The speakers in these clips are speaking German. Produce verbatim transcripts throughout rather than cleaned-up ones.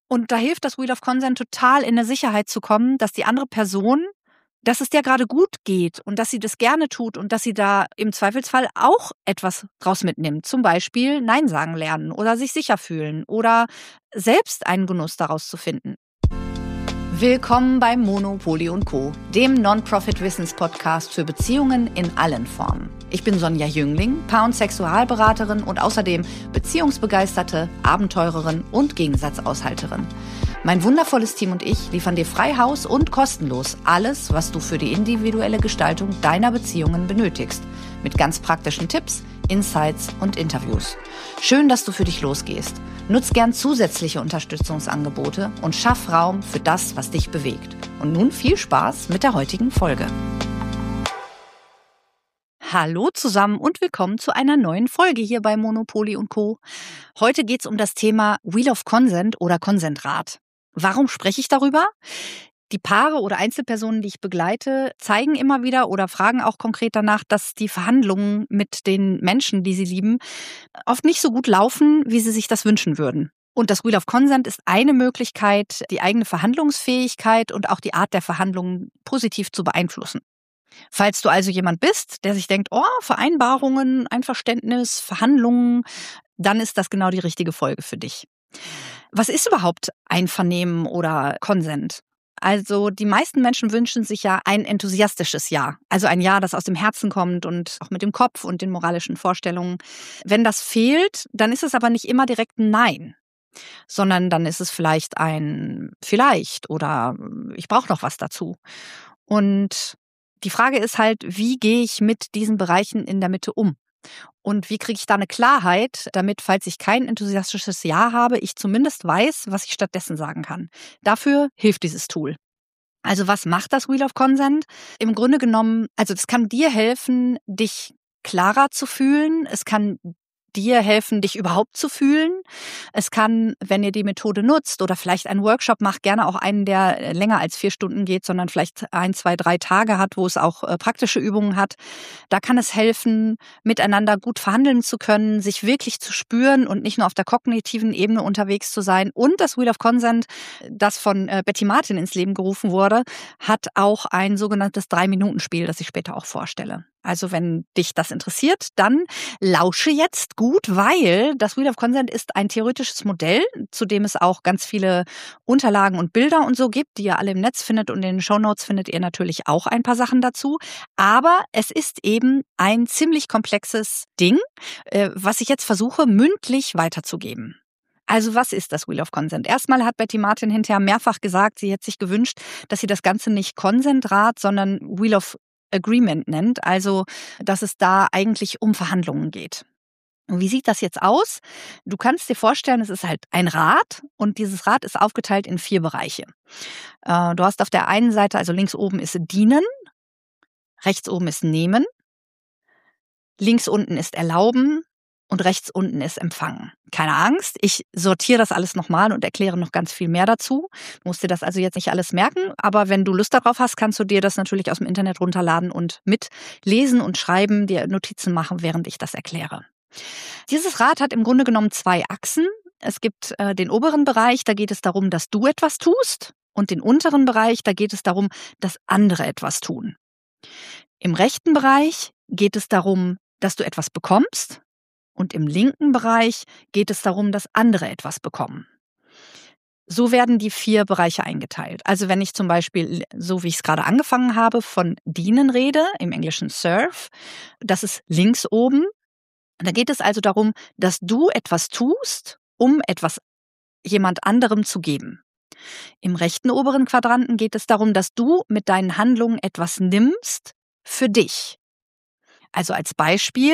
Und da hilft das Wheel of Consent total, in eine Sicherheit zu kommen, dass die andere Person, dass es der gerade gut geht und dass sie das gerne tut und dass sie da im Zweifelsfall auch etwas draus mitnimmt. Zum Beispiel Nein sagen lernen oder sich sicher fühlen oder selbst einen Genuss daraus zu finden. Willkommen bei Monopoly und Co., dem Non-Profit-Wissens-Podcast für Beziehungen in allen Formen. Ich bin Sonja Jüngling, Paar- und Sexualberaterin und außerdem beziehungsbegeisterte Abenteurerin und Gegensatzaushalterin. Mein wundervolles Team und ich liefern dir frei Haus und kostenlos alles, was du für die individuelle Gestaltung deiner Beziehungen benötigst. Mit ganz praktischen Tipps, Insights und Interviews. Schön, dass du für dich losgehst. Nutz gern zusätzliche Unterstützungsangebote und schaff Raum für das, was dich bewegt. Und nun viel Spaß mit der heutigen Folge. Hallo zusammen und willkommen zu einer neuen Folge hier bei Monopoly und Co. Heute geht es um das Thema Wheel of Consent oder Consent-Rat. Warum spreche ich darüber? Die Paare oder Einzelpersonen, die ich begleite, zeigen immer wieder oder fragen auch konkret danach, dass die Verhandlungen mit den Menschen, die sie lieben, oft nicht so gut laufen, wie sie sich das wünschen würden. Und das Wheel of Consent ist eine Möglichkeit, die eigene Verhandlungsfähigkeit und auch die Art der Verhandlungen positiv zu beeinflussen. Falls du also jemand bist, der sich denkt, oh, Vereinbarungen, Einverständnis, Verhandlungen, dann ist das genau die richtige Folge für dich. Was ist überhaupt Einvernehmen oder Consent? Also die meisten Menschen wünschen sich ja ein enthusiastisches Ja, also ein Ja, das aus dem Herzen kommt und auch mit dem Kopf und den moralischen Vorstellungen. Wenn das fehlt, dann ist es aber nicht immer direkt ein Nein, sondern dann ist es vielleicht ein Vielleicht oder ich brauche noch was dazu. Und die Frage ist halt, wie gehe ich mit diesen Bereichen in der Mitte um? Und wie kriege ich da eine Klarheit, damit, falls ich kein enthusiastisches Ja habe, ich zumindest weiß, was ich stattdessen sagen kann. Dafür hilft dieses Tool. Also was macht das Wheel of Consent? Im Grunde genommen, also das kann dir helfen, dich klarer zu fühlen. Es kann dir helfen, dich überhaupt zu fühlen. Es kann, wenn ihr die Methode nutzt oder vielleicht einen Workshop macht, gerne auch einen, der länger als vier Stunden geht, sondern vielleicht ein, zwei, drei Tage hat, wo es auch äh, praktische Übungen hat. Da kann es helfen, miteinander gut verhandeln zu können, sich wirklich zu spüren und nicht nur auf der kognitiven Ebene unterwegs zu sein. Und das Wheel of Consent, das von äh, Betty Martin ins Leben gerufen wurde, hat auch ein sogenanntes Drei-Minuten-Spiel, das ich später auch vorstelle. Also wenn dich das interessiert, dann lausche jetzt gut, weil das Wheel of Consent ist ein theoretisches Modell, zu dem es auch ganz viele Unterlagen und Bilder und so gibt, die ihr alle im Netz findet, und in den Shownotes findet ihr natürlich auch ein paar Sachen dazu. Aber es ist eben ein ziemlich komplexes Ding, was ich jetzt versuche, mündlich weiterzugeben. Also was ist das Wheel of Consent? Erstmal hat Betty Martin hinterher mehrfach gesagt, sie hätte sich gewünscht, dass sie das Ganze nicht Consent-Rat, sondern Wheel of Agreement nennt, also dass es da eigentlich um Verhandlungen geht. Und wie sieht das jetzt aus? Du kannst dir vorstellen, es ist halt ein Rad und dieses Rad ist aufgeteilt in vier Bereiche. Du hast auf der einen Seite, also links oben ist Dienen, rechts oben ist Nehmen, links unten ist Erlauben und rechts unten ist Empfangen. Keine Angst, ich sortiere das alles nochmal und erkläre noch ganz viel mehr dazu. Du musst dir das also jetzt nicht alles merken, aber wenn du Lust darauf hast, kannst du dir das natürlich aus dem Internet runterladen und mitlesen und schreiben, dir Notizen machen, während ich das erkläre. Dieses Rad hat im Grunde genommen zwei Achsen. Es gibt äh, den oberen Bereich, da geht es darum, dass du etwas tust, und den unteren Bereich, da geht es darum, dass andere etwas tun. Im rechten Bereich geht es darum, dass du etwas bekommst. Und im linken Bereich geht es darum, dass andere etwas bekommen. So werden die vier Bereiche eingeteilt. Also wenn ich zum Beispiel, so wie ich es gerade angefangen habe, von dienen rede, im Englischen serve, das ist links oben. Da geht es also darum, dass du etwas tust, um etwas jemand anderem zu geben. Im rechten oberen Quadranten geht es darum, dass du mit deinen Handlungen etwas nimmst für dich. Also als Beispiel,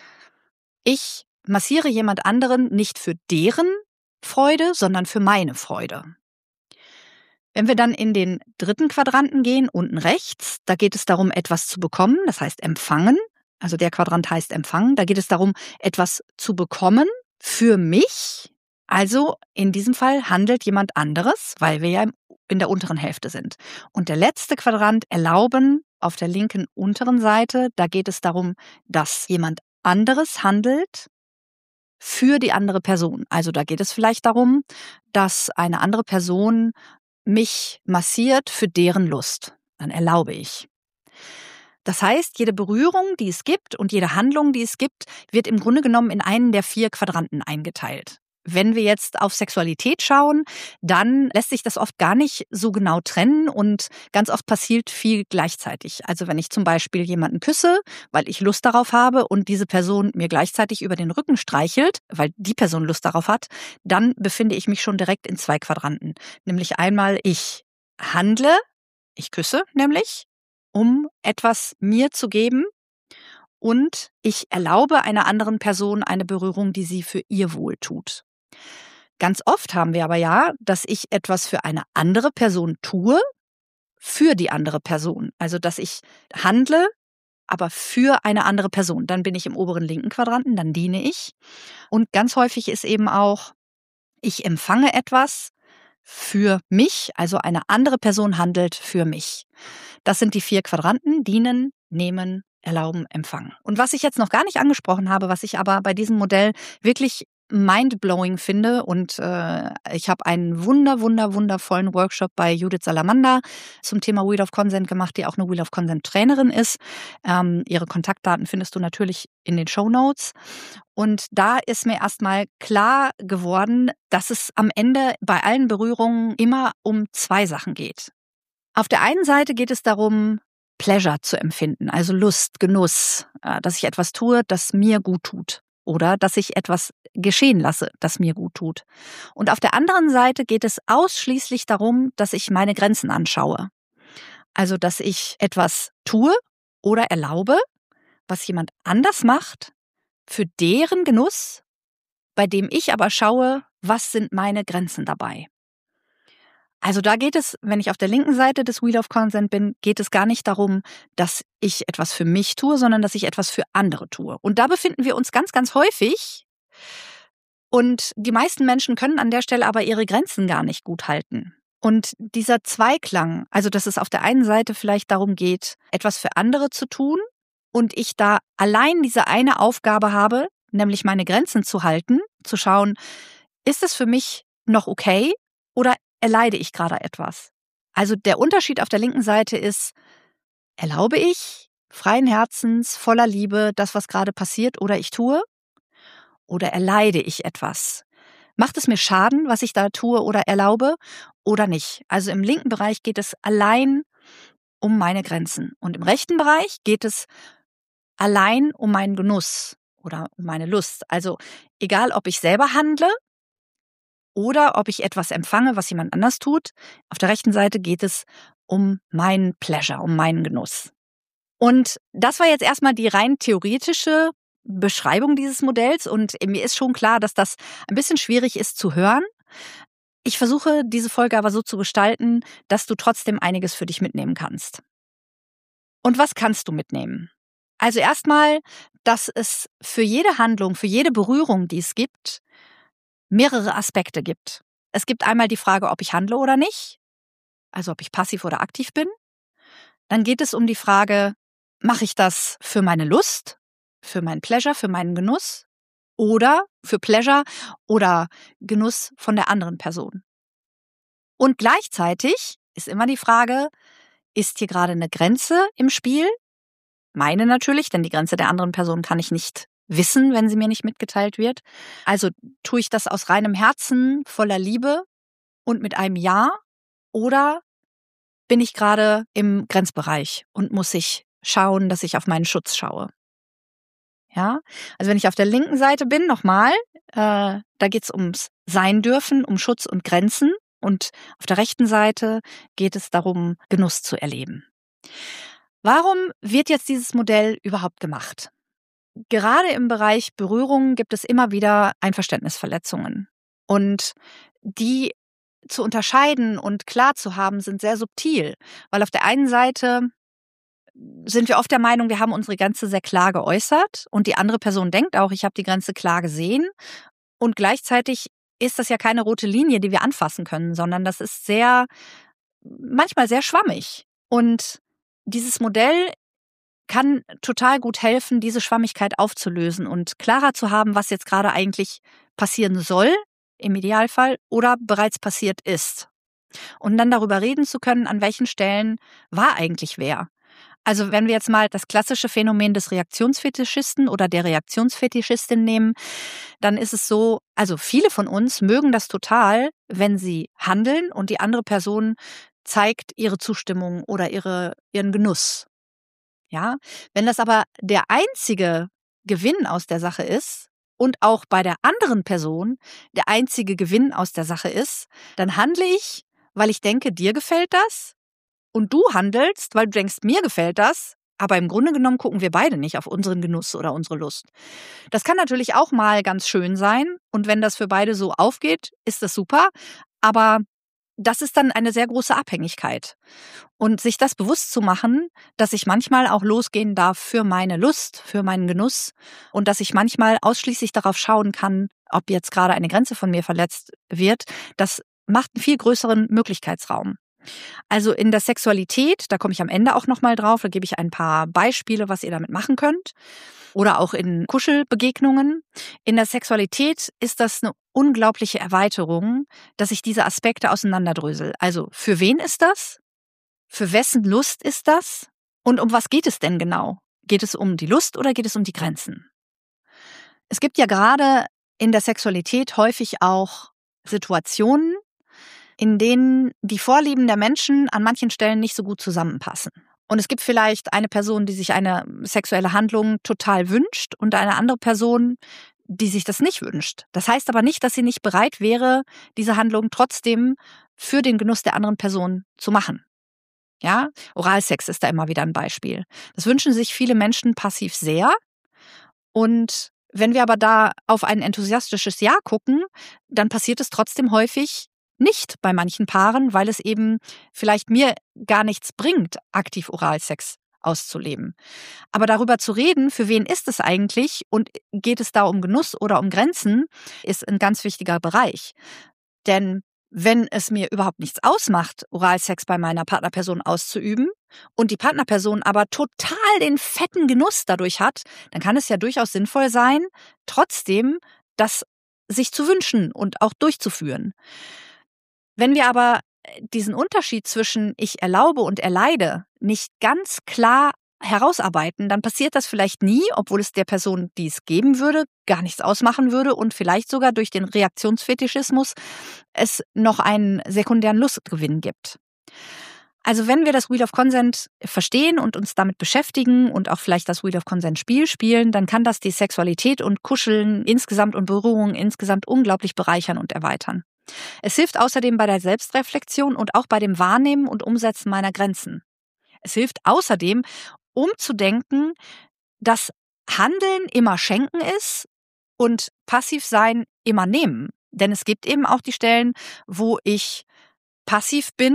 ich massiere jemand anderen nicht für deren Freude, sondern für meine Freude. Wenn wir dann in den dritten Quadranten gehen, unten rechts, da geht es darum, etwas zu bekommen, das heißt empfangen. Also der Quadrant heißt empfangen. Da geht es darum, etwas zu bekommen für mich. Also in diesem Fall handelt jemand anderes, weil wir ja in der unteren Hälfte sind. Und der letzte Quadrant, erlauben, auf der linken unteren Seite, da geht es darum, dass jemand anderes handelt für die andere Person. Also da geht es vielleicht darum, dass eine andere Person mich massiert für deren Lust. Dann erlaube ich. Das heißt, jede Berührung, die es gibt und jede Handlung, die es gibt, wird im Grunde genommen in einen der vier Quadranten eingeteilt. Wenn wir jetzt auf Sexualität schauen, dann lässt sich das oft gar nicht so genau trennen und ganz oft passiert viel gleichzeitig. Also wenn ich zum Beispiel jemanden küsse, weil ich Lust darauf habe und diese Person mir gleichzeitig über den Rücken streichelt, weil die Person Lust darauf hat, dann befinde ich mich schon direkt in zwei Quadranten. Nämlich einmal, ich handle, ich küsse nämlich, um etwas mir zu geben, und ich erlaube einer anderen Person eine Berührung, die sie für ihr Wohl tut. Ganz oft haben wir aber ja, dass ich etwas für eine andere Person tue, für die andere Person. Also dass ich handle, aber für eine andere Person. Dann bin ich im oberen linken Quadranten, dann diene ich. Und ganz häufig ist eben auch, ich empfange etwas für mich, also eine andere Person handelt für mich. Das sind die vier Quadranten: dienen, nehmen, erlauben, empfangen. Und was ich jetzt noch gar nicht angesprochen habe, was ich aber bei diesem Modell wirklich mindblowing finde, und äh, ich habe einen wunder, wunder, wundervollen Workshop bei Judith Salamander zum Thema Wheel of Consent gemacht, die auch eine Wheel of Consent Trainerin ist. Ähm, ihre Kontaktdaten findest du natürlich in den Shownotes. Und da ist mir erstmal klar geworden, dass es am Ende bei allen Berührungen immer um zwei Sachen geht. Auf der einen Seite geht es darum, Pleasure zu empfinden, also Lust, Genuss, dass ich etwas tue, das mir gut tut. Oder dass ich etwas geschehen lasse, das mir gut tut. Und auf der anderen Seite geht es ausschließlich darum, dass ich meine Grenzen anschaue. Also, dass ich etwas tue oder erlaube, was jemand anders macht, für deren Genuss, bei dem ich aber schaue, was sind meine Grenzen dabei. Also da geht es, wenn ich auf der linken Seite des Wheel of Consent bin, geht es gar nicht darum, dass ich etwas für mich tue, sondern dass ich etwas für andere tue. Und da befinden wir uns ganz, ganz häufig. Und die meisten Menschen können an der Stelle aber ihre Grenzen gar nicht gut halten. Und dieser Zweiklang, also dass es auf der einen Seite vielleicht darum geht, etwas für andere zu tun und ich da allein diese eine Aufgabe habe, nämlich meine Grenzen zu halten, zu schauen, ist es für mich noch okay oder erleide ich gerade etwas? Also der Unterschied auf der linken Seite ist, erlaube ich freien Herzens, voller Liebe das, was gerade passiert oder ich tue? Oder erleide ich etwas? Macht es mir Schaden, was ich da tue oder erlaube, oder nicht? Also im linken Bereich geht es allein um meine Grenzen. Und im rechten Bereich geht es allein um meinen Genuss oder um meine Lust. Also egal, ob ich selber handle oder ob ich etwas empfange, was jemand anders tut. Auf der rechten Seite geht es um meinen Pleasure, um meinen Genuss. Und das war jetzt erstmal die rein theoretische Beschreibung dieses Modells. Und mir ist schon klar, dass das ein bisschen schwierig ist zu hören. Ich versuche, diese Folge aber so zu gestalten, dass du trotzdem einiges für dich mitnehmen kannst. Und was kannst du mitnehmen? Also erstmal, dass es für jede Handlung, für jede Berührung, die es gibt, mehrere Aspekte gibt. Es gibt einmal die Frage, ob ich handle oder nicht, also ob ich passiv oder aktiv bin. Dann geht es um die Frage, mache ich das für meine Lust, für meinen Pleasure, für meinen Genuss oder für Pleasure oder Genuss von der anderen Person. Und gleichzeitig ist immer die Frage, ist hier gerade eine Grenze im Spiel? Meine natürlich, denn die Grenze der anderen Person kann ich nicht wissen, wenn sie mir nicht mitgeteilt wird. Also tue ich das aus reinem Herzen, voller Liebe und mit einem Ja, oder bin ich gerade im Grenzbereich und muss ich schauen, dass ich auf meinen Schutz schaue? Ja, also wenn ich auf der linken Seite bin, nochmal, äh, da geht es ums Sein dürfen, um Schutz und Grenzen, und auf der rechten Seite geht es darum, Genuss zu erleben. Warum wird jetzt dieses Modell überhaupt gemacht? Gerade im Bereich Berührung gibt es immer wieder Einverständnisverletzungen. Und die zu unterscheiden und klar zu haben, sind sehr subtil. Weil auf der einen Seite sind wir oft der Meinung, wir haben unsere Grenze sehr klar geäußert und die andere Person denkt auch, ich habe die Grenze klar gesehen. Und gleichzeitig ist das ja keine rote Linie, die wir anfassen können, sondern das ist sehr, manchmal sehr schwammig. Und dieses Modell kann total gut helfen, diese Schwammigkeit aufzulösen und klarer zu haben, was jetzt gerade eigentlich passieren soll, im Idealfall, oder bereits passiert ist. Und dann darüber reden zu können, an welchen Stellen war eigentlich wer. Also wenn wir jetzt mal das klassische Phänomen des Reaktionsfetischisten oder der Reaktionsfetischistin nehmen, dann ist es so, also viele von uns mögen das total, wenn sie handeln und die andere Person zeigt ihre Zustimmung oder ihre, ihren Genuss. Ja, wenn das aber der einzige Gewinn aus der Sache ist und auch bei der anderen Person der einzige Gewinn aus der Sache ist, dann handle ich, weil ich denke, dir gefällt das und du handelst, weil du denkst, mir gefällt das, aber im Grunde genommen gucken wir beide nicht auf unseren Genuss oder unsere Lust. Das kann natürlich auch mal ganz schön sein und wenn das für beide so aufgeht, ist das super, aber das ist dann eine sehr große Abhängigkeit. Und sich das bewusst zu machen, dass ich manchmal auch losgehen darf für meine Lust, für meinen Genuss und dass ich manchmal ausschließlich darauf schauen kann, ob jetzt gerade eine Grenze von mir verletzt wird, das macht einen viel größeren Möglichkeitsraum. Also in der Sexualität, da komme ich am Ende auch nochmal drauf, da gebe ich ein paar Beispiele, was ihr damit machen könnt. Oder auch in Kuschelbegegnungen. In der Sexualität ist das eine unglaubliche Erweiterung, dass ich diese Aspekte auseinanderdrösel. Also für wen ist das? Für wessen Lust ist das? Und um was geht es denn genau? Geht es um die Lust oder geht es um die Grenzen? Es gibt ja gerade in der Sexualität häufig auch Situationen, in denen die Vorlieben der Menschen an manchen Stellen nicht so gut zusammenpassen. Und es gibt vielleicht eine Person, die sich eine sexuelle Handlung total wünscht und eine andere Person, die sich das nicht wünscht. Das heißt aber nicht, dass sie nicht bereit wäre, diese Handlung trotzdem für den Genuss der anderen Person zu machen. Ja, Oralsex ist da immer wieder ein Beispiel. Das wünschen sich viele Menschen passiv sehr. Und wenn wir aber da auf ein enthusiastisches Ja gucken, dann passiert es trotzdem häufig nicht bei manchen Paaren, weil es eben vielleicht mir gar nichts bringt, aktiv Oralsex auszuleben. Aber darüber zu reden, für wen ist es eigentlich und geht es da um Genuss oder um Grenzen, ist ein ganz wichtiger Bereich. Denn wenn es mir überhaupt nichts ausmacht, Oralsex bei meiner Partnerperson auszuüben und die Partnerperson aber total den fetten Genuss dadurch hat, dann kann es ja durchaus sinnvoll sein, trotzdem das sich zu wünschen und auch durchzuführen. Wenn wir aber diesen Unterschied zwischen ich erlaube und erleide nicht ganz klar herausarbeiten, dann passiert das vielleicht nie, obwohl es der Person, die es geben würde, gar nichts ausmachen würde und vielleicht sogar durch den Reaktionsfetischismus es noch einen sekundären Lustgewinn gibt. Also wenn wir das Wheel of Consent verstehen und uns damit beschäftigen und auch vielleicht das Wheel of Consent Spiel spielen, dann kann das die Sexualität und Kuscheln insgesamt und Berührungen insgesamt unglaublich bereichern und erweitern. Es hilft außerdem bei der Selbstreflexion und auch bei dem Wahrnehmen und Umsetzen meiner Grenzen. Es hilft außerdem, umzudenken, dass Handeln immer Schenken ist und passiv sein immer nehmen. Denn es gibt eben auch die Stellen, wo ich passiv bin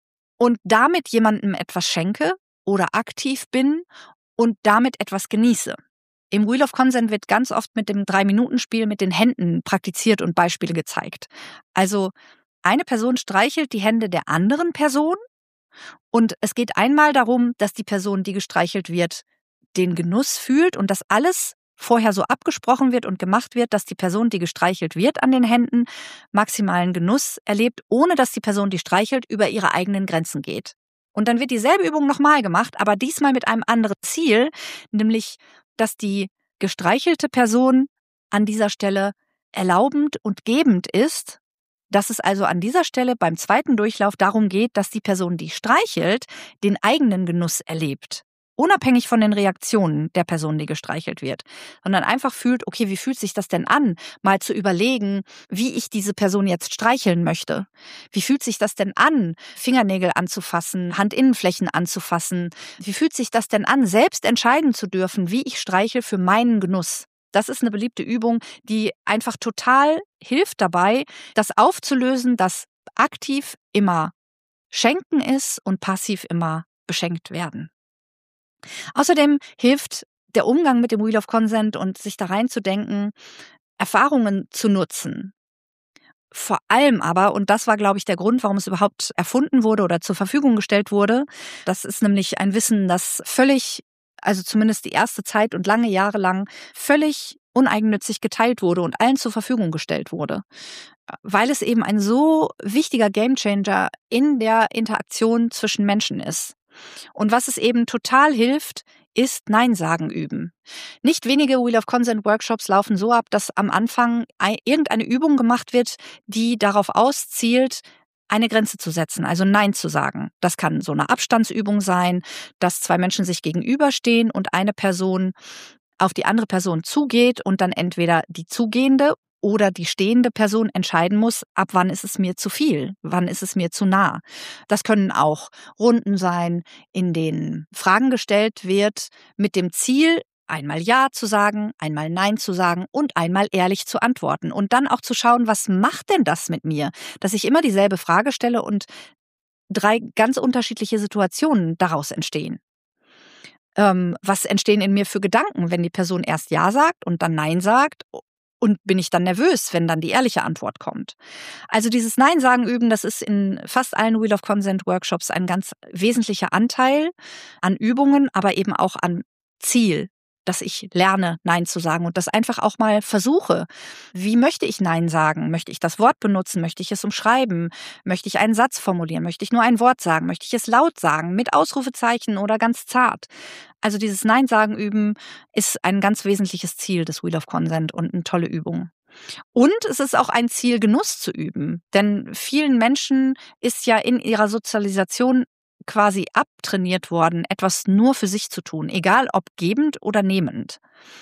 und damit jemandem etwas schenke oder aktiv bin und damit etwas genieße. Im Wheel of Consent wird ganz oft mit dem Drei-Minuten-Spiel mit den Händen praktiziert und Beispiele gezeigt. Also eine Person streichelt die Hände der anderen Person und es geht einmal darum, dass die Person, die gestreichelt wird, den Genuss fühlt und dass alles vorher so abgesprochen wird und gemacht wird, dass die Person, die gestreichelt wird an den Händen, maximalen Genuss erlebt, ohne dass die Person, die streichelt, über ihre eigenen Grenzen geht. Und dann wird dieselbe Übung nochmal gemacht, aber diesmal mit einem anderen Ziel, nämlich dass die gestreichelte Person an dieser Stelle erlaubend und gebend ist, dass es also an dieser Stelle beim zweiten Durchlauf darum geht, dass die Person, die streichelt, den eigenen Genuss erlebt. Unabhängig von den Reaktionen der Person, die gestreichelt wird, sondern einfach fühlt, okay, wie fühlt sich das denn an, mal zu überlegen, wie ich diese Person jetzt streicheln möchte. Wie fühlt sich das denn an, Fingernägel anzufassen, Handinnenflächen anzufassen? Wie fühlt sich das denn an, selbst entscheiden zu dürfen, wie ich streiche für meinen Genuss? Das ist eine beliebte Übung, die einfach total hilft dabei, das aufzulösen, dass aktiv immer Schenken ist und passiv immer beschenkt werden. Außerdem hilft der Umgang mit dem Wheel of Consent und sich da reinzudenken, Erfahrungen zu nutzen. Vor allem aber, und das war, glaube ich, der Grund, warum es überhaupt erfunden wurde oder zur Verfügung gestellt wurde, das ist nämlich ein Wissen, das völlig also zumindest die erste Zeit und lange Jahre lang, völlig uneigennützig geteilt wurde und allen zur Verfügung gestellt wurde. Weil es eben ein so wichtiger Gamechanger in der Interaktion zwischen Menschen ist. Und was es eben total hilft, ist Nein sagen üben. Nicht wenige Wheel of Consent Workshops laufen so ab, dass am Anfang irgendeine Übung gemacht wird, die darauf auszielt, eine Grenze zu setzen, also Nein zu sagen. Das kann so eine Abstandsübung sein, dass zwei Menschen sich gegenüberstehen und eine Person auf die andere Person zugeht und dann entweder die zugehende oder die stehende Person entscheiden muss, ab wann ist es mir zu viel, wann ist es mir zu nah. Das können auch Runden sein, in denen Fragen gestellt wird mit dem Ziel, einmal Ja zu sagen, einmal Nein zu sagen und einmal ehrlich zu antworten. Und dann auch zu schauen, was macht denn das mit mir, dass ich immer dieselbe Frage stelle und drei ganz unterschiedliche Situationen daraus entstehen. Ähm, was entstehen in mir für Gedanken, wenn die Person erst Ja sagt und dann Nein sagt? Und bin ich dann nervös, wenn dann die ehrliche Antwort kommt? Also dieses Nein sagen üben, das ist in fast allen Wheel of Consent Workshops ein ganz wesentlicher Anteil an Übungen, aber eben auch an Ziel, dass ich lerne, Nein zu sagen und das einfach auch mal versuche. Wie möchte ich Nein sagen? Möchte ich das Wort benutzen? Möchte ich es umschreiben? Möchte ich einen Satz formulieren? Möchte ich nur ein Wort sagen? Möchte ich es laut sagen, mit Ausrufezeichen oder ganz zart? Also dieses Nein sagen üben ist ein ganz wesentliches Ziel des Wheel of Consent und eine tolle Übung. Und es ist auch ein Ziel, Genuss zu üben. Denn vielen Menschen ist ja in ihrer Sozialisation quasi abtrainiert worden, etwas nur für sich zu tun, egal ob gebend oder nehmend.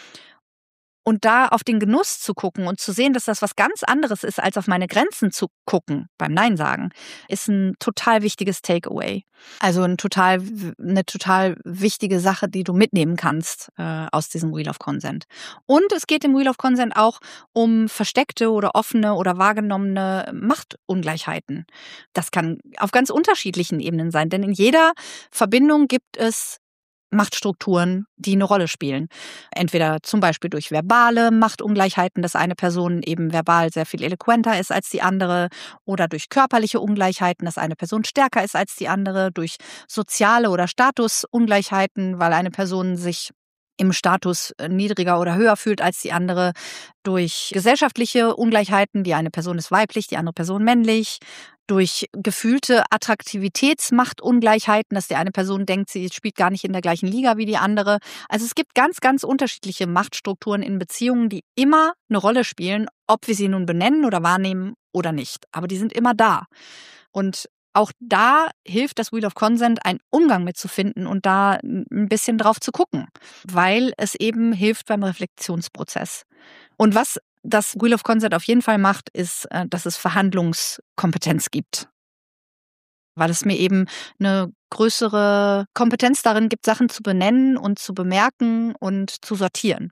Und da auf den Genuss zu gucken und zu sehen, dass das was ganz anderes ist, als auf meine Grenzen zu gucken beim Nein sagen, ist ein total wichtiges Takeaway. Also ein total, eine total wichtige Sache, die du mitnehmen kannst äh, aus diesem Wheel of Consent. Und es geht im Wheel of Consent auch um versteckte oder offene oder wahrgenommene Machtungleichheiten. Das kann auf ganz unterschiedlichen Ebenen sein, denn in jeder Verbindung gibt es Machtstrukturen, die eine Rolle spielen. Entweder zum Beispiel durch verbale Machtungleichheiten, dass eine Person eben verbal sehr viel eloquenter ist als die andere, oder durch körperliche Ungleichheiten, dass eine Person stärker ist als die andere, durch soziale oder Statusungleichheiten, weil eine Person sich im Status niedriger oder höher fühlt als die andere, durch gesellschaftliche Ungleichheiten, die eine Person ist weiblich, die andere Person männlich, durch gefühlte Attraktivitätsmachtungleichheiten, dass die eine Person denkt, sie spielt gar nicht in der gleichen Liga wie die andere. Also es gibt ganz, ganz unterschiedliche Machtstrukturen in Beziehungen, die immer eine Rolle spielen, ob wir sie nun benennen oder wahrnehmen oder nicht. Aber die sind immer da. Und auch da hilft das Wheel of Consent, einen Umgang mitzufinden und da ein bisschen drauf zu gucken, weil es eben hilft beim Reflexionsprozess. Und was das Wheel of Consent auf jeden Fall macht, ist, dass es Verhandlungskompetenz gibt. Weil es mir eben eine größere Kompetenz darin gibt, Sachen zu benennen und zu bemerken und zu sortieren.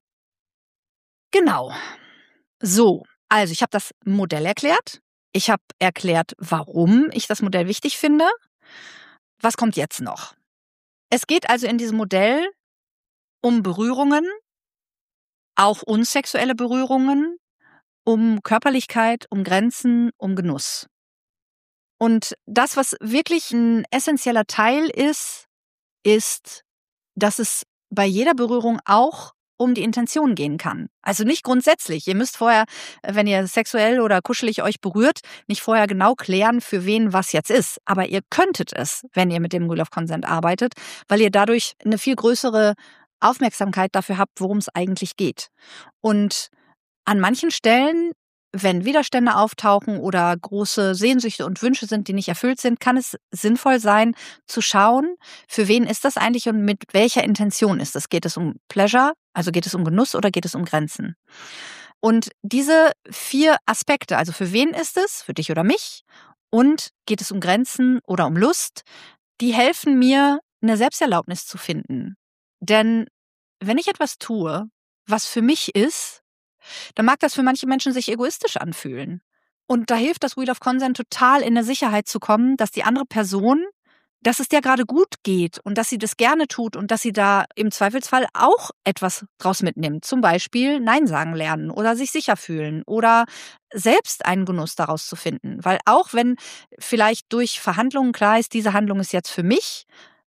Genau. So, also ich habe das Modell erklärt. Ich habe erklärt, warum ich das Modell wichtig finde. Was kommt jetzt noch? Es geht also in diesem Modell um Berührungen, auch unsexuelle Berührungen, um Körperlichkeit, um Grenzen, um Genuss. Und das, was wirklich ein essentieller Teil ist, ist, dass es bei jeder Berührung auch um die Intention gehen kann. Also nicht grundsätzlich. Ihr müsst vorher, wenn ihr sexuell oder kuschelig euch berührt, nicht vorher genau klären, für wen was jetzt ist. Aber ihr könntet es, wenn ihr mit dem Wheel of Consent arbeitet, weil ihr dadurch eine viel größere Aufmerksamkeit dafür habt, worum es eigentlich geht. Und an manchen Stellen, wenn Widerstände auftauchen oder große Sehnsüchte und Wünsche sind, die nicht erfüllt sind, kann es sinnvoll sein, zu schauen, für wen ist das eigentlich und mit welcher Intention ist es. Geht es um Pleasure, also geht es um Genuss oder geht es um Grenzen? Und diese vier Aspekte, also für wen ist es, für dich oder mich, und geht es um Grenzen oder um Lust, die helfen mir, eine Selbsterlaubnis zu finden. Denn wenn ich etwas tue, was für mich ist, dann mag das für manche Menschen sich egoistisch anfühlen. Und da hilft das Wheel of Consent total, in eine Sicherheit zu kommen, dass die andere Person, dass es der gerade gut geht und dass sie das gerne tut und dass sie da im Zweifelsfall auch etwas draus mitnimmt. Zum Beispiel Nein sagen lernen oder sich sicher fühlen oder selbst einen Genuss daraus zu finden. Weil auch wenn vielleicht durch Verhandlungen klar ist, diese Handlung ist jetzt für mich,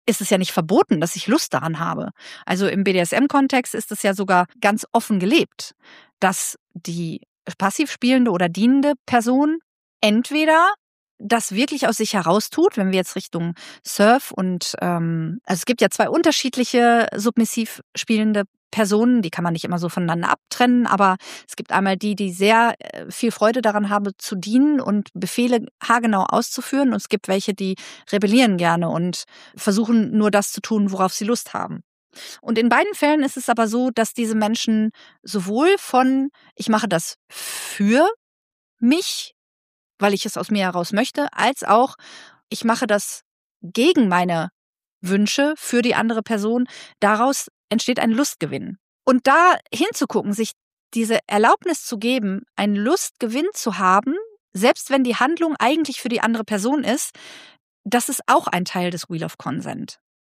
ist es ja nicht verboten, dass ich Lust daran habe. Also im B D S M-Kontext ist es ja sogar ganz offen gelebt, dass die passiv spielende oder dienende Person entweder das wirklich aus sich heraus tut, wenn wir jetzt Richtung Surf und ähm, also es gibt ja zwei unterschiedliche submissiv spielende Personen, die kann man nicht immer so voneinander abtrennen, aber es gibt einmal die, die sehr viel Freude daran haben, zu dienen und Befehle haargenau auszuführen, und es gibt welche, die rebellieren gerne und versuchen nur das zu tun, worauf sie Lust haben. Und in beiden Fällen ist es aber so, dass diese Menschen sowohl von ich mache das für mich, weil ich es aus mir heraus möchte, als auch ich mache das gegen meine Wünsche für die andere Person. Daraus entsteht ein Lustgewinn. Und da hinzugucken, sich diese Erlaubnis zu geben, einen Lustgewinn zu haben, selbst wenn die Handlung eigentlich für die andere Person ist, das ist auch ein Teil des Wheel of Consent.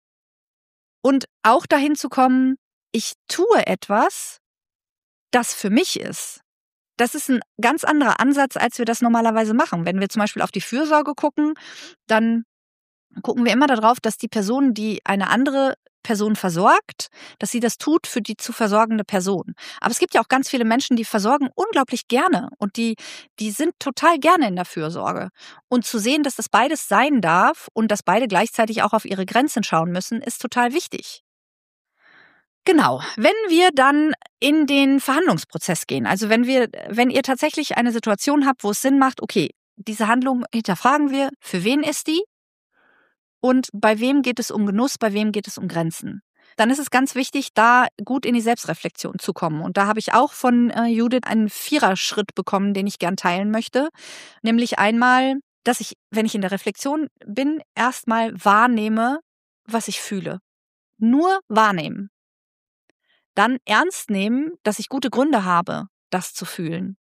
Und auch dahin zu kommen, ich tue etwas, das für mich ist. Das ist ein ganz anderer Ansatz, als wir das normalerweise machen. Wenn wir zum Beispiel auf die Fürsorge gucken, dann gucken wir immer darauf, dass die Person, die eine andere Person versorgt, dass sie das tut für die zu versorgende Person. Aber es gibt ja auch ganz viele Menschen, die versorgen unglaublich gerne und die, die sind total gerne in der Fürsorge. Und zu sehen, dass das beides sein darf und dass beide gleichzeitig auch auf ihre Grenzen schauen müssen, ist total wichtig. Genau, wenn wir dann in den Verhandlungsprozess gehen, also wenn wir, wenn ihr tatsächlich eine Situation habt, wo es Sinn macht, okay, diese Handlung hinterfragen wir, für wen ist die und bei wem geht es um Genuss, bei wem geht es um Grenzen, dann ist es ganz wichtig, da gut in die Selbstreflexion zu kommen. Und da habe ich auch von äh, Judith einen Viererschritt bekommen, den ich gern teilen möchte, nämlich einmal, dass ich, wenn ich in der Reflexion bin, erstmal wahrnehme, was ich fühle. Nur wahrnehmen. Dann ernst nehmen, dass ich gute Gründe habe, das zu fühlen.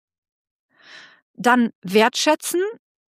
Dann wertschätzen,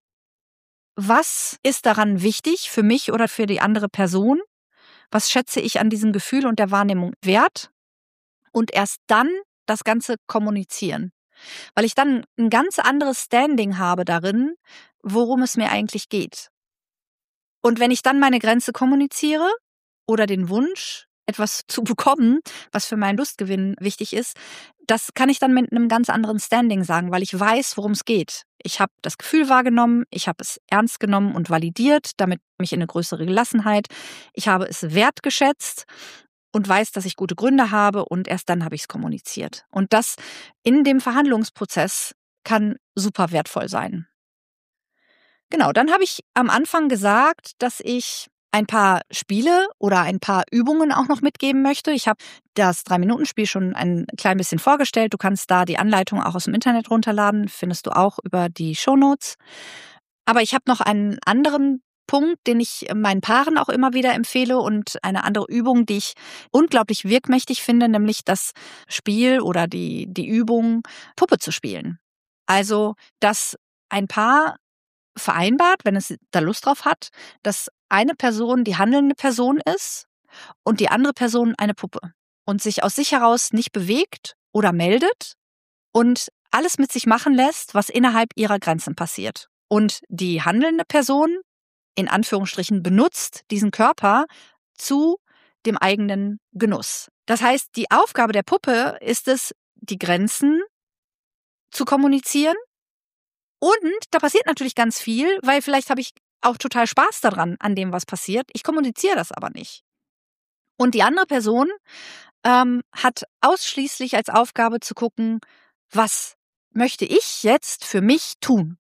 was ist daran wichtig für mich oder für die andere Person? Was schätze ich an diesem Gefühl und der Wahrnehmung wert? Und erst dann das Ganze kommunizieren. Weil ich dann ein ganz anderes Standing habe darin, worum es mir eigentlich geht. Und wenn ich dann meine Grenze kommuniziere oder den Wunsch, etwas zu bekommen, was für meinen Lustgewinn wichtig ist, das kann ich dann mit einem ganz anderen Standing sagen, weil ich weiß, worum es geht. Ich habe das Gefühl wahrgenommen, ich habe es ernst genommen und validiert, damit mich in eine größere Gelassenheit. Ich habe es wertgeschätzt und weiß, dass ich gute Gründe habe, und erst dann habe ich es kommuniziert. Und das in dem Verhandlungsprozess kann super wertvoll sein. Genau, dann habe ich am Anfang gesagt, dass ich ein paar Spiele oder ein paar Übungen auch noch mitgeben möchte. Ich habe das Drei-Minuten-Spiel schon ein klein bisschen vorgestellt. Du kannst da die Anleitung auch aus dem Internet runterladen, findest du auch über die Shownotes. Aber ich habe noch einen anderen Punkt, den ich meinen Paaren auch immer wieder empfehle, und eine andere Übung, die ich unglaublich wirkmächtig finde, nämlich das Spiel oder die, die Übung, Puppe zu spielen. Also, dass ein Paar vereinbart, wenn es da Lust drauf hat, dass eine Person die handelnde Person ist und die andere Person eine Puppe und sich aus sich heraus nicht bewegt oder meldet und alles mit sich machen lässt, was innerhalb ihrer Grenzen passiert. Und die handelnde Person, in Anführungsstrichen, benutzt diesen Körper zu dem eigenen Genuss. Das heißt, die Aufgabe der Puppe ist es, die Grenzen zu kommunizieren. Und da passiert natürlich ganz viel, weil vielleicht habe ich auch total Spaß daran, an dem, was passiert. Ich kommuniziere das aber nicht. Und die andere Person ähm, hat ausschließlich als Aufgabe zu gucken, was möchte ich jetzt für mich tun?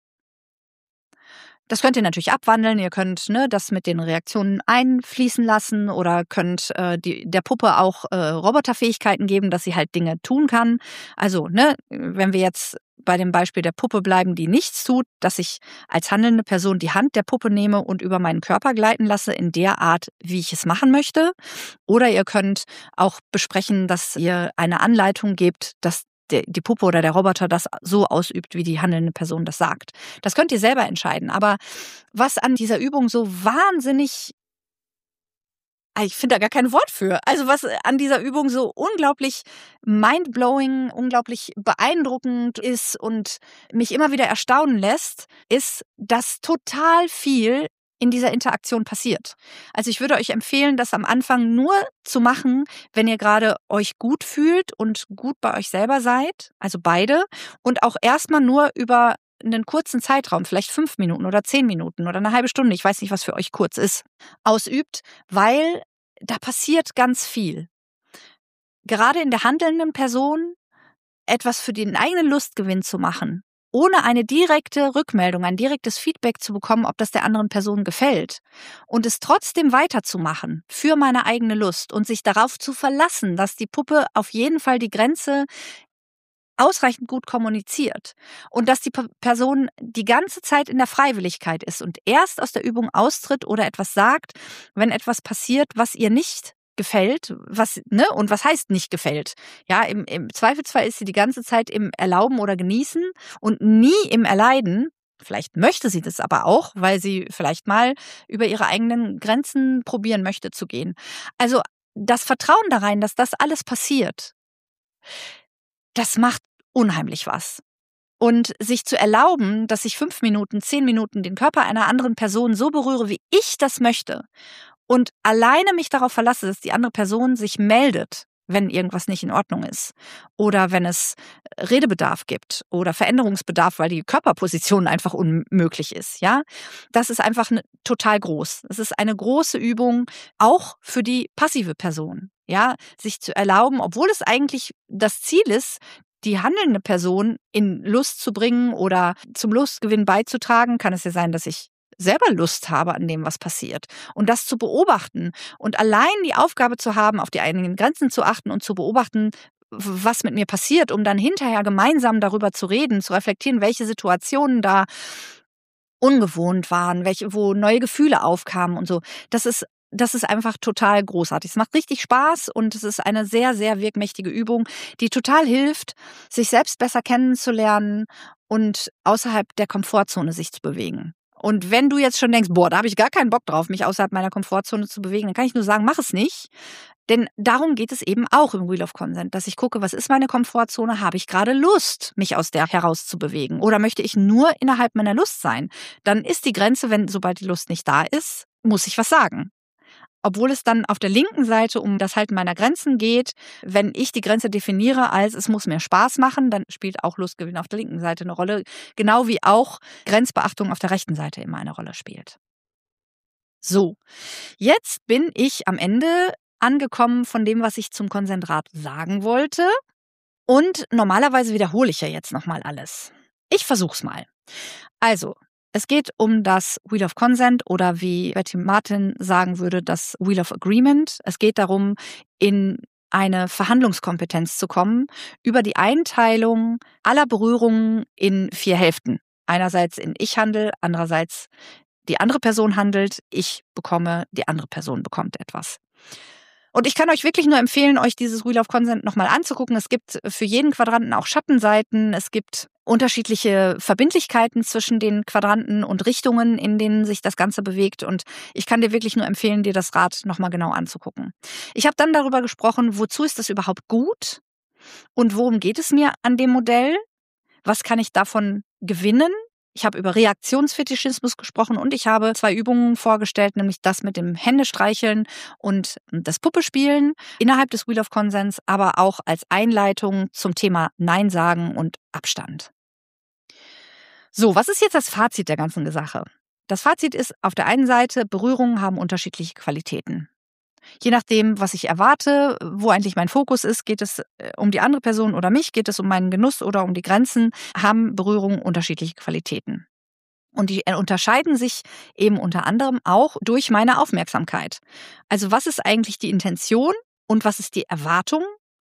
Das könnt ihr natürlich abwandeln. Ihr könnt ne, das mit den Reaktionen einfließen lassen oder könnt äh, die, der Puppe auch äh, Roboterfähigkeiten geben, dass sie halt Dinge tun kann. Also, ne, wenn wir jetzt bei dem Beispiel der Puppe bleiben, die nichts tut, dass ich als handelnde Person die Hand der Puppe nehme und über meinen Körper gleiten lasse in der Art, wie ich es machen möchte. Oder ihr könnt auch besprechen, dass ihr eine Anleitung gebt, dass die Puppe oder der Roboter das so ausübt, wie die handelnde Person das sagt. Das könnt ihr selber entscheiden. Aber was an dieser Übung so wahnsinnig, ich finde da gar kein Wort für, also was an dieser Übung so unglaublich mindblowing, unglaublich beeindruckend ist und mich immer wieder erstaunen lässt, ist, dass total viel in dieser Interaktion passiert. Also ich würde euch empfehlen, das am Anfang nur zu machen, wenn ihr gerade euch gut fühlt und gut bei euch selber seid, also beide, und auch erstmal nur über einen kurzen Zeitraum, vielleicht fünf Minuten oder zehn Minuten oder eine halbe Stunde, ich weiß nicht, was für euch kurz ist, ausübt, weil da passiert ganz viel. Gerade in der handelnden Person etwas für den eigenen Lustgewinn zu machen, ohne eine direkte Rückmeldung, ein direktes Feedback zu bekommen, ob das der anderen Person gefällt, und es trotzdem weiterzumachen für meine eigene Lust und sich darauf zu verlassen, dass die Puppe auf jeden Fall die Grenze ausreichend gut kommuniziert und dass die Person die ganze Zeit in der Freiwilligkeit ist und erst aus der Übung austritt oder etwas sagt, wenn etwas passiert, was ihr nicht gefällt, was, ne, und was heißt nicht gefällt? Ja, im, im Zweifelsfall ist sie die ganze Zeit im Erlauben oder Genießen und nie im Erleiden. Vielleicht möchte sie das aber auch, weil sie vielleicht mal über ihre eigenen Grenzen probieren möchte zu gehen. Also das Vertrauen da rein, dass das alles passiert, das macht unheimlich was. Und sich zu erlauben, dass ich fünf Minuten, zehn Minuten den Körper einer anderen Person so berühre, wie ich das möchte, und alleine mich darauf verlasse, dass die andere Person sich meldet, wenn irgendwas nicht in Ordnung ist oder wenn es Redebedarf gibt oder Veränderungsbedarf, weil die Körperposition einfach unmöglich ist, ja, das ist einfach ne, total groß. Es ist eine große Übung, auch für die passive Person, ja, sich zu erlauben, obwohl es eigentlich das Ziel ist, die handelnde Person in Lust zu bringen oder zum Lustgewinn beizutragen, kann es ja sein, dass ich selber Lust habe an dem, was passiert. Und das zu beobachten und allein die Aufgabe zu haben, auf die eigenen Grenzen zu achten und zu beobachten, was mit mir passiert, um dann hinterher gemeinsam darüber zu reden, zu reflektieren, welche Situationen da ungewohnt waren, welche, wo neue Gefühle aufkamen und so. Das ist Das ist einfach total großartig. Es macht richtig Spaß und es ist eine sehr, sehr wirkmächtige Übung, die total hilft, sich selbst besser kennenzulernen und außerhalb der Komfortzone sich zu bewegen. Und wenn du jetzt schon denkst, boah, da habe ich gar keinen Bock drauf, mich außerhalb meiner Komfortzone zu bewegen, dann kann ich nur sagen, mach es nicht. Denn darum geht es eben auch im Wheel of Consent, dass ich gucke, was ist meine Komfortzone? Habe ich gerade Lust, mich aus der herauszubewegen? Oder möchte ich nur innerhalb meiner Lust sein? Dann ist die Grenze, wenn sobald die Lust nicht da ist, muss ich was sagen. Obwohl es dann auf der linken Seite um das Halten meiner Grenzen geht, wenn ich die Grenze definiere als es muss mir Spaß machen, dann spielt auch Lustgewinn auf der linken Seite eine Rolle, genau wie auch Grenzbeachtung auf der rechten Seite immer eine Rolle spielt. So, jetzt bin ich am Ende angekommen von dem, was ich zum Konsentrat sagen wollte, und normalerweise wiederhole ich ja jetzt nochmal alles. Ich versuch's mal. Also, es geht um das Wheel of Consent oder wie Betty Martin sagen würde, das Wheel of Agreement. Es geht darum, in eine Verhandlungskompetenz zu kommen über die Einteilung aller Berührungen in vier Hälften. Einerseits in Ich handel, andererseits die andere Person handelt, ich bekomme, die andere Person bekommt etwas. Und ich kann euch wirklich nur empfehlen, euch dieses Wheel of Consent nochmal anzugucken. Es gibt für jeden Quadranten auch Schattenseiten. Es gibt unterschiedliche Verbindlichkeiten zwischen den Quadranten und Richtungen, in denen sich das Ganze bewegt. Und ich kann dir wirklich nur empfehlen, dir das Rad nochmal genau anzugucken. Ich habe dann darüber gesprochen, wozu ist das überhaupt gut und worum geht es mir an dem Modell? Was kann ich davon gewinnen? Ich habe über Reaktionsfetischismus gesprochen und ich habe zwei Übungen vorgestellt, nämlich das mit dem Händestreicheln und das Puppespielen innerhalb des Wheel of Consents, aber auch als Einleitung zum Thema Nein sagen und Abstand. So, was ist jetzt das Fazit der ganzen Sache? Das Fazit ist, auf der einen Seite, Berührungen haben unterschiedliche Qualitäten. Je nachdem, was ich erwarte, wo eigentlich mein Fokus ist, geht es um die andere Person oder mich, geht es um meinen Genuss oder um die Grenzen, haben Berührungen unterschiedliche Qualitäten. Und die unterscheiden sich eben unter anderem auch durch meine Aufmerksamkeit. Also was ist eigentlich die Intention und was ist die Erwartung?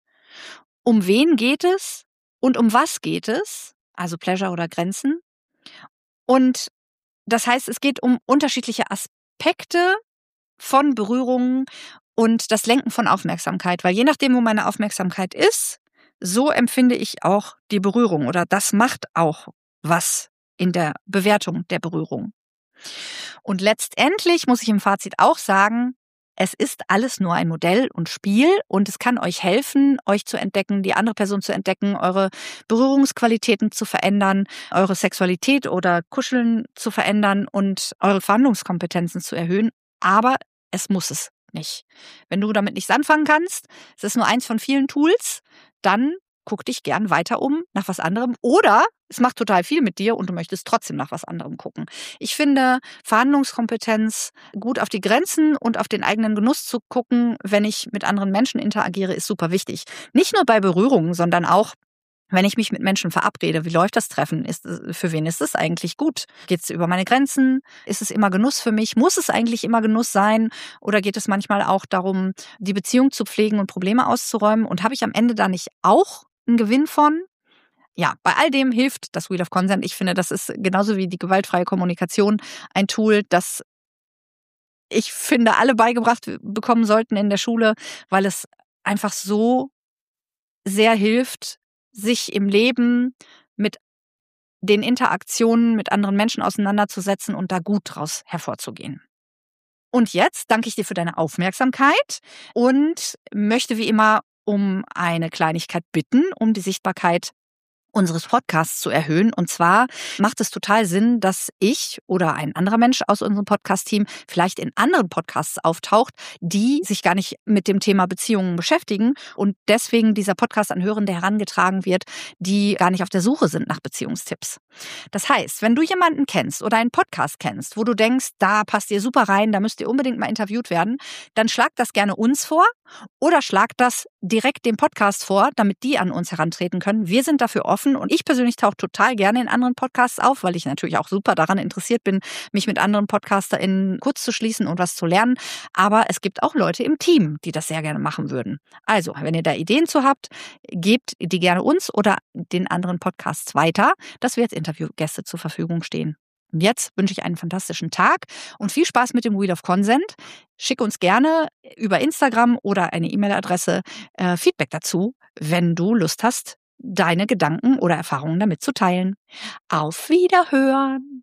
Um wen geht es und um was geht es? Also Pleasure oder Grenzen. Und das heißt, es geht um unterschiedliche Aspekte von Berührungen und das Lenken von Aufmerksamkeit. Weil je nachdem, wo meine Aufmerksamkeit ist, so empfinde ich auch die Berührung oder das macht auch was in der Bewertung der Berührung. Und letztendlich muss ich im Fazit auch sagen, es ist alles nur ein Modell und Spiel und es kann euch helfen, euch zu entdecken, die andere Person zu entdecken, eure Berührungsqualitäten zu verändern, eure Sexualität oder Kuscheln zu verändern und eure Verhandlungskompetenzen zu erhöhen. Aber es muss es nicht. Wenn du damit nichts anfangen kannst, es ist nur eins von vielen Tools, dann guck dich gern weiter um nach was anderem. Oder es macht total viel mit dir und du möchtest trotzdem nach was anderem gucken. Ich finde, Verhandlungskompetenz, gut auf die Grenzen und auf den eigenen Genuss zu gucken, wenn ich mit anderen Menschen interagiere, ist super wichtig. Nicht nur bei Berührungen, sondern auch, wenn ich mich mit Menschen verabrede. Wie läuft das Treffen? Ist, für wen ist es eigentlich gut? Geht es über meine Grenzen? Ist es immer Genuss für mich? Muss es eigentlich immer Genuss sein? Oder geht es manchmal auch darum, die Beziehung zu pflegen und Probleme auszuräumen? Und habe ich am Ende da nicht auch einen Gewinn von? Ja, bei all dem hilft das Wheel of Consent. Ich finde, das ist genauso wie die gewaltfreie Kommunikation ein Tool, das ich finde, alle beigebracht bekommen sollten in der Schule, weil es einfach so sehr hilft, sich im Leben mit den Interaktionen mit anderen Menschen auseinanderzusetzen und da gut draus hervorzugehen. Und jetzt danke ich dir für deine Aufmerksamkeit und möchte wie immer um eine Kleinigkeit bitten, um die Sichtbarkeit unseres Podcasts zu erhöhen. Und zwar macht es total Sinn, dass ich oder ein anderer Mensch aus unserem Podcast-Team vielleicht in anderen Podcasts auftaucht, die sich gar nicht mit dem Thema Beziehungen beschäftigen und deswegen dieser Podcast an Hörende herangetragen wird, die gar nicht auf der Suche sind nach Beziehungstipps. Das heißt, wenn du jemanden kennst oder einen Podcast kennst, wo du denkst, da passt ihr super rein, da müsst ihr unbedingt mal interviewt werden, dann schlag das gerne uns vor oder schlag das direkt dem Podcast vor, damit die an uns herantreten können. Wir sind dafür offen. Und ich persönlich tauche total gerne in anderen Podcasts auf, weil ich natürlich auch super daran interessiert bin, mich mit anderen PodcasterInnen kurz zu schließen und was zu lernen. Aber es gibt auch Leute im Team, die das sehr gerne machen würden. Also, wenn ihr da Ideen zu habt, gebt die gerne uns oder den anderen Podcasts weiter, dass wir als Interviewgäste zur Verfügung stehen. Und jetzt wünsche ich einen fantastischen Tag und viel Spaß mit dem Wheel of Consent. Schick uns gerne über Instagram oder eine E-Mail-Adresse äh, Feedback dazu, wenn du Lust hast, deine Gedanken oder Erfahrungen damit zu teilen. Auf Wiederhören!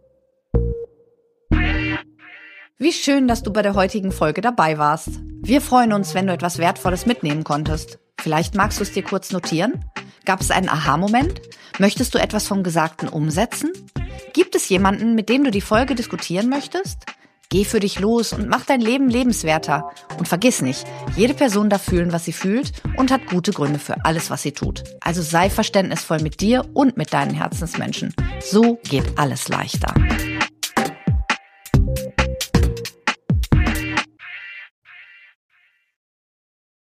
Wie schön, dass du bei der heutigen Folge dabei warst. Wir freuen uns, wenn du etwas Wertvolles mitnehmen konntest. Vielleicht magst du es dir kurz notieren? Gab es einen Aha-Moment? Möchtest du etwas vom Gesagten umsetzen? Gibt es jemanden, mit dem du die Folge diskutieren möchtest? Geh für dich los und mach dein Leben lebenswerter. Und vergiss nicht, jede Person darf fühlen, was sie fühlt und hat gute Gründe für alles, was sie tut. Also sei verständnisvoll mit dir und mit deinen Herzensmenschen. So geht alles leichter.